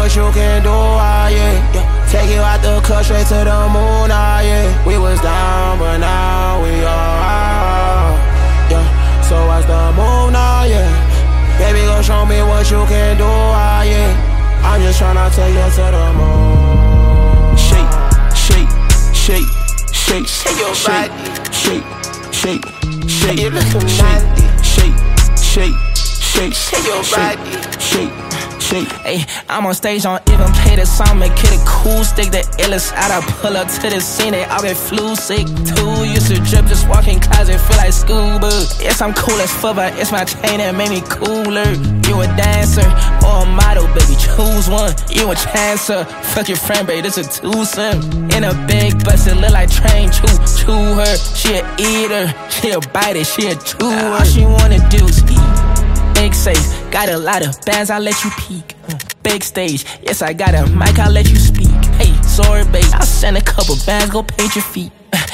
what you can do, yeah. Take you out the club straight to the moon, yeah. We was down, but now we are, yeah. So what's the move now, yeah? Baby, go show me what you can do, yeah. I'm just tryna take you to the moon. Shake, shake, shake, shake, shake your body. Shake, shake, shake, you look so shake, shake, shake, shake your body. Shake, shake. Hey, I'm on stage, on even play the song, make it a cool stick. The illest out, I pull up to the scene, they all get flu sick. Too used to drip, just walk in closet, feel like scuba. Yes, I'm cool as fuck, but it's my chain that made me cooler. You a dancer or a model, baby, choose one. You a chancer, fuck your friend, baby, this a twosome. In a big bus, it look like train, chew her. She a eater, she a biter, she a chewer. All she wanna do is eat. Big safe, got a lot of bands, I'll let you peek. Big stage, yes, I got a mic, I'll let you speak. Hey, sorbet, I'll send a couple bands, go paint your feet.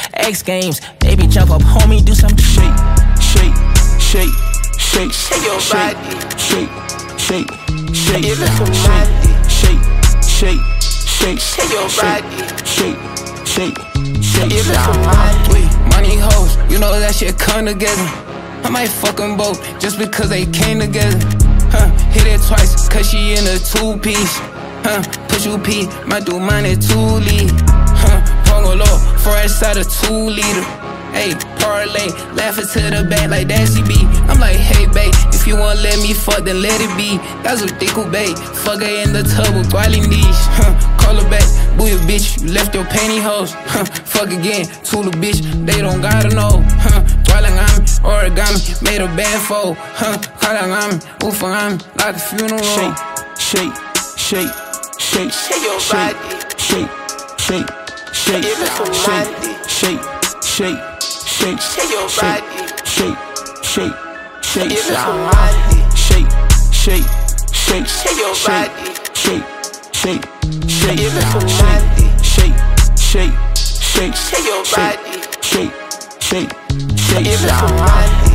X Games, baby, jump up, homie, do some shake, shake, shake, shake, shake your body. Shake, shake, shake, you look so shake, shake, shake, shake your body. Shake, shake, shake, you look so Wait, money hoes, you know that shit come together. I might fuck them both just because they came together. Hit it twice cause she in a two-piece. Push you P, might do mine at 2 lead. Pongo low, fresh side of 2 liter. Hey, parlay, laughing to the back like that CB. I'm like, hey babe, if you wanna let me fuck, then let it be. That's what dick babe. Fuck her in the tub with Guali niche. Call her back, boo your bitch, you left your pantyhose. Fuck again, Tula bitch, they don't gotta know. Gualangami, origami, made a bad fold. Kalangami, ufangami, like a funeral. Shake, shake, shake, shake, shake your body. Shake, shake, shake, you look so shake, shake, shake, shake your body. Shake, shake, shake, you look so mighty. Shake, shake, shake, shake your body. Shake, shake, shake, you look so mighty. Shake, shake, shake, shake your body. Shake, shake, shake, you look so mighty.